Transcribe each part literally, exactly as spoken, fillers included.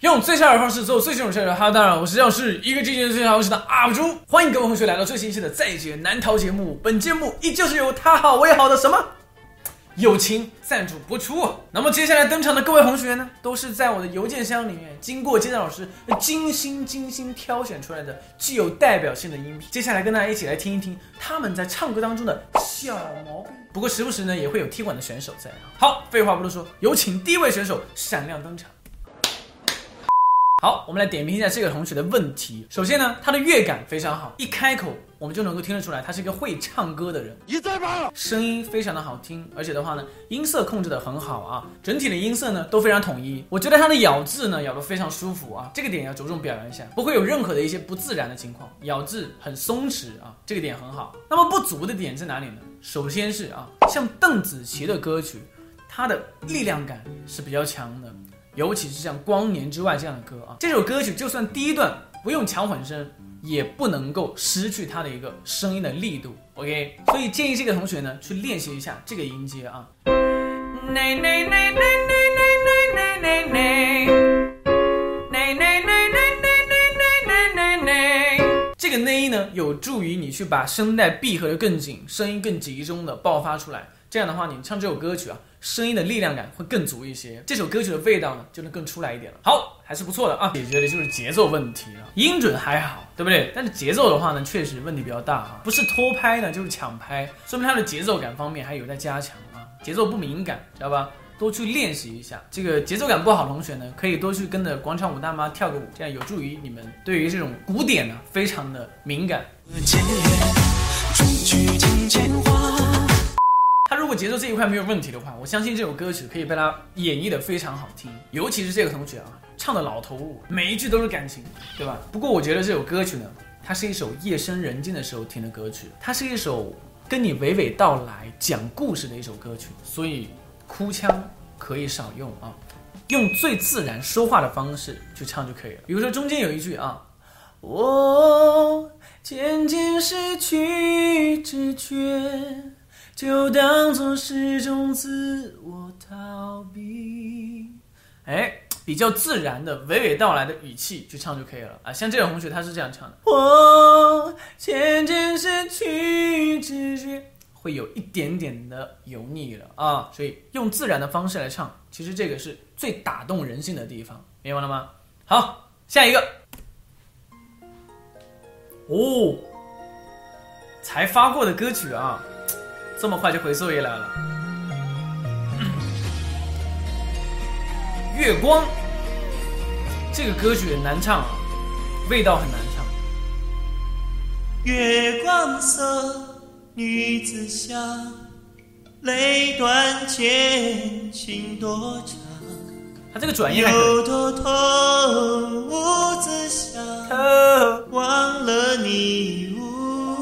用最小的方式做最新的事。哈，当然我是教室一个经济最好是的 U P 主，欢迎各位同学来到最新一期的在劫难逃节目。本节目依旧是由他好我也好的什么友情赞助播出。那么接下来登场的各位同学呢，都是在我的邮件箱里面经过接待老师精心精心挑选出来的具有代表性的音频。接下来跟大家一起来听一听他们在唱歌当中的小毛病，不过时不时呢也会有踢馆的选手在啊。好，废话不多说，有请第一位选手闪亮登场。好，我们来点评一下这个同学的问题。首先呢，他的乐感非常好，一开口我们就能够听得出来，他是一个会唱歌的人。你在吗？声音非常的好听，而且的话呢，音色控制的很好啊，整体的音色呢都非常统一。我觉得他的咬字呢咬得非常舒服啊，这个点要着重表扬一下，不会有任何的一些不自然的情况，咬字很松弛啊，这个点很好。那么不足的点在哪里呢？首先是啊，像邓紫棋的歌曲，它的力量感是比较强的。尤其是像《光年之外》这样的歌啊，这首歌曲就算第一段不用强混声，也不能够失去它的一个声音的力度。OK， 所以建议这个同学呢去练习一下这个音阶啊。这个内音呢，有助于你去把声带闭合的更紧，声音更集中的爆发出来。这样的话，你唱这首歌曲啊，声音的力量感会更足一些，这首歌曲的味道呢就能更出来一点了。好，还是不错的啊。解决的就是节奏问题了，音准还好，对不对？但是节奏的话呢，确实问题比较大啊，不是拖拍呢，就是抢拍，说明它的节奏感方面还有待加强啊。节奏不敏感，知道吧？多去练习一下。这个节奏感不好的同学呢，可以多去跟着广场舞大妈跳个舞，这样有助于你们对于这种鼓点呢非常的敏感。他如果节奏这一块没有问题的话，我相信这首歌曲可以被他演绎的非常好听。尤其是这个同学啊，唱的老投入，每一句都是感情，对吧？不过我觉得这首歌曲呢，它是一首夜深人静的时候听的歌曲，它是一首跟你娓娓道来讲故事的一首歌曲，所以哭腔可以少用啊，用最自然说话的方式去唱就可以了。比如说中间有一句啊，我渐渐失去知觉，就当作是种自我逃避，哎，比较自然的娓娓道来的语气去唱就可以了啊。像这种同学他是这样唱的，我渐渐失去知觉，会有一点点的油腻了啊，所以用自然的方式来唱，其实这个是最打动人心的地方，明白了吗？好，下一个，哦，才发过的歌曲啊。这么快就回作业来了。月光这个歌曲也难唱啊，味道很难唱。 月光色女子香，泪断剑情多长。 他这个转音还可以。 有多痛无自想，忘了你无。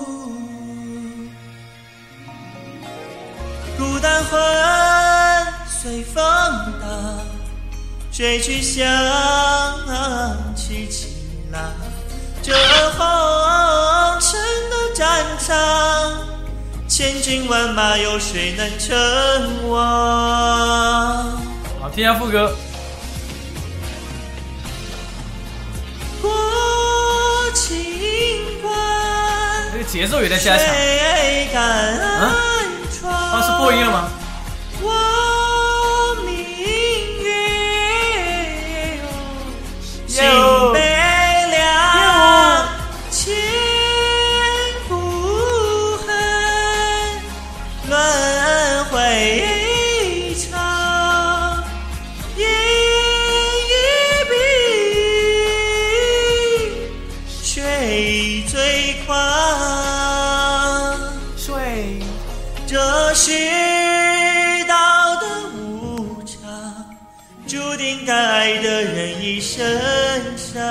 孤单魂随风荡，谁去想起晴朗？这红尘的战场，千军万马，有谁能称王？ 好，听一下副歌。 过清关， 这个节奏也在加强。啊？啊，是破音了吗？ 我明月心悲凉，千古恨轮回长，烟一笔，水最狂，水。这世道的无常，注定该爱的人一生伤。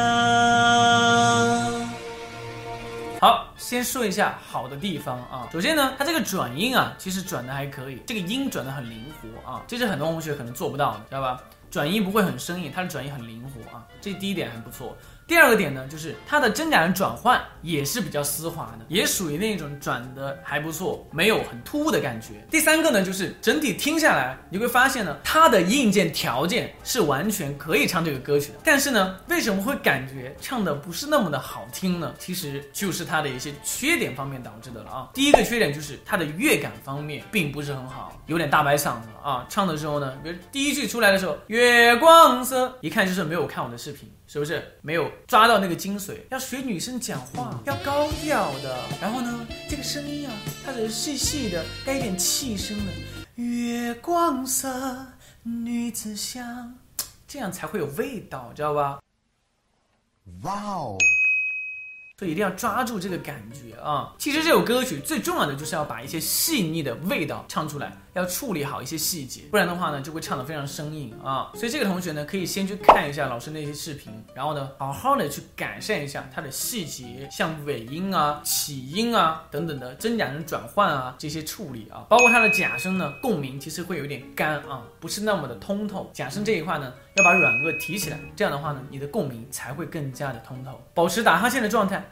好，先说一下好的地方啊。首先呢，它这个转音啊，其实转的还可以，这个音转的很灵活啊，这是很多同学可能做不到的，知道吧？转音不会很生硬，它的转音很灵活啊，这第一点还不错。 第二个点呢，就是它的真假人转换也是比较丝滑的，也属于那种转的还不错，没有很突兀的感觉。第三个呢，就是整体听下来，你会发现呢，它的硬件条件是完全可以唱这个歌曲的，但是呢，为什么会感觉唱的不是那么的好听呢？其实就是它的一些缺点方面导致的了啊。第一个缺点就是它的乐感方面并不是很好，有点大白嗓子啊。唱的时候呢，比如第一句出来的时候，月光色，一看就是没有看我的视频，是不是没有抓到那个精髓？要学女生讲话，要高调的，然后呢，这个声音啊，它是细细的，带一点气声的。月光色，女子香，这样才会有味道，知道吧？哇哦！所以一定要抓住这个感觉啊！其实这首歌曲最重要的就是要把一些细腻的味道唱出来，要处理好一些细节，不然的话呢，就会唱得非常生硬啊。所以这个同学呢，可以先去看一下老师那些视频，然后呢，好好的去改善一下它的细节，像尾音啊、起音啊等等的真假人转换啊这些处理啊，包括它的假声呢，共鸣其实会有点干啊，不是那么的通透。假声这一块呢，要把软腭提起来，这样的话呢，你的共鸣才会更加的通透，保持打哈欠的状态。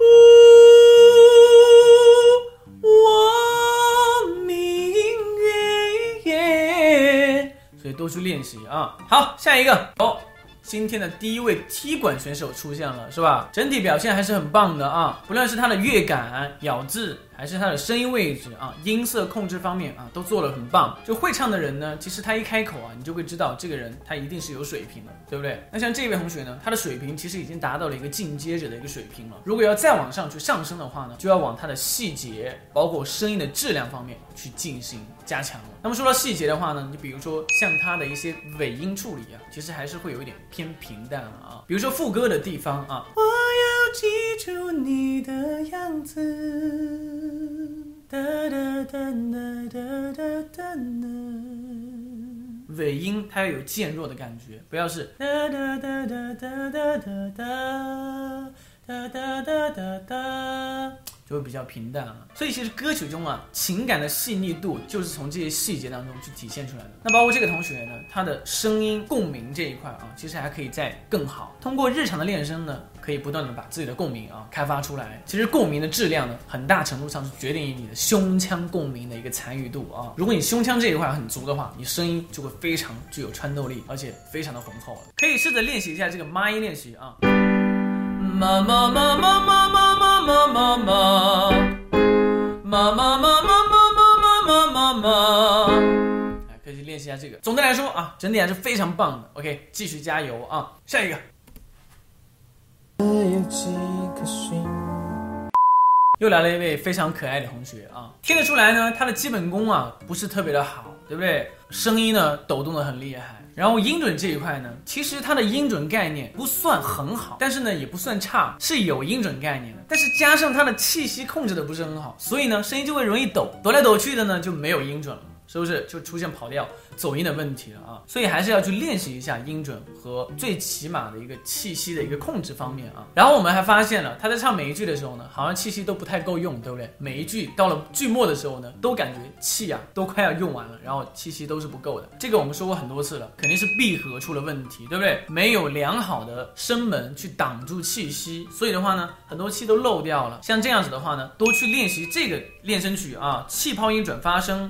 我明月，所以多去练习啊。好，下一个哦，今天的第一位踢馆选手出现了，是吧？整体表现还是很棒的啊，不论是他的乐感、咬字，还是他的声音位置啊、音色控制方面啊，都做得很棒。就会唱的人呢，其实他一开口啊，你就会知道这个人他一定是有水平的，对不对？那像这位同学呢，他的水平其实已经达到了一个进阶者的一个水平了。如果要再往上去上升的话呢，就要往他的细节，包括声音的质量方面去进行加强了。那么说到细节的话呢，你比如说像他的一些尾音处理啊，其实还是会有一点偏平淡了啊。比如说副歌的地方啊，我要记住你的样子。哒哒哒哒哒哒哒，尾音它要有渐弱的感觉，不要是哒哒哒哒哒哒哒哒哒哒哒哒，就会比较平淡了。所以其实歌曲中啊，情感的细腻度就是从这些细节当中去体现出来的。那包括这个同学呢，他的声音共鸣这一块啊，其实还可以再更好。通过日常的练声呢，可以不断的把自己的共鸣啊开发出来。其实共鸣的质量呢，很大程度上是决定于你的胸腔共鸣的一个参与度啊。如果你胸腔这一块很足的话，你声音就会非常具有穿透力，而且非常的浑厚了。可以试着练习一下这个妈音练习啊。妈妈妈妈妈妈妈妈妈妈妈妈妈妈妈妈妈妈妈，可以练习一下这个。总的来说啊，整体还是非常棒的。OK， 继续加油啊！下一个。又来了一位非常可爱的同学啊，听得出来呢，他的基本功啊不是特别的好，对不对？声音呢抖动的很厉害。然后音准这一块呢，其实它的音准概念不算很好，但是呢也不算差，是有音准概念的。但是加上它的气息控制的不是很好，所以呢声音就会容易抖，抖来抖去的呢就没有音准了，是不是？就出现跑调、走音的问题了啊！所以还是要去练习一下音准和最起码的一个气息的一个控制方面啊。然后我们还发现了，他在唱每一句的时候呢，好像气息都不太够用，对不对？每一句到了句末的时候呢，都感觉气啊都快要用完了，然后气息都是不够的。这个我们说过很多次了，肯定是闭合出了问题，对不对？没有良好的声门去挡住气息，所以的话呢，很多气都漏掉了。像这样子的话呢，多去练习这个练声曲啊，气泡音转发声。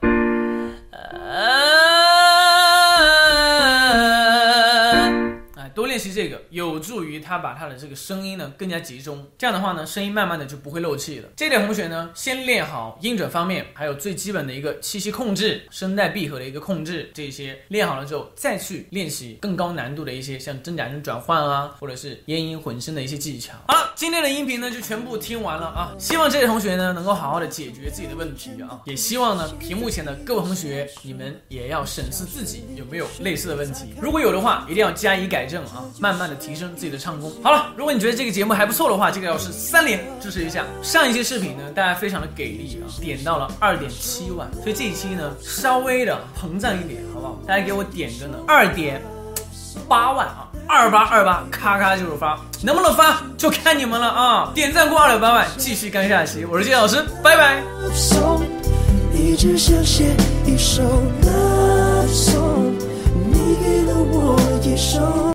哎，多练习这个，有助于他把他的这个声音呢更加集中。这样的话呢，声音慢慢的就不会漏气了。这类同学呢，先练好音准方面，还有最基本的一个气息控制、声带闭合的一个控制，这些练好了之后，再去练习更高难度的一些像真假声转换啊，或者是咽音混声的一些技巧。好了，今天的音频呢就全部听完了啊。希望这类同学呢能够好好的解决自己的问题啊，也希望呢屏幕前的各位同学，你们也要审视自己有没有类似的问题，如果有的话，一定要加以改正啊，慢慢的提升自己的唱功。好了，如果你觉得这个节目还不错的话，这个要是三连支持一下。上一期视频呢，大家非常的给力啊，点到了 二点七万，所以这一期呢稍微的膨胀一点，好不好？大家给我点个呢二点八万啊，二八二八，咔咔就是发，能不能发就看你们了啊！点赞过二点八万，继续干下期。我是谢老师，拜拜。一直想写一首 love song， 你给了我一首。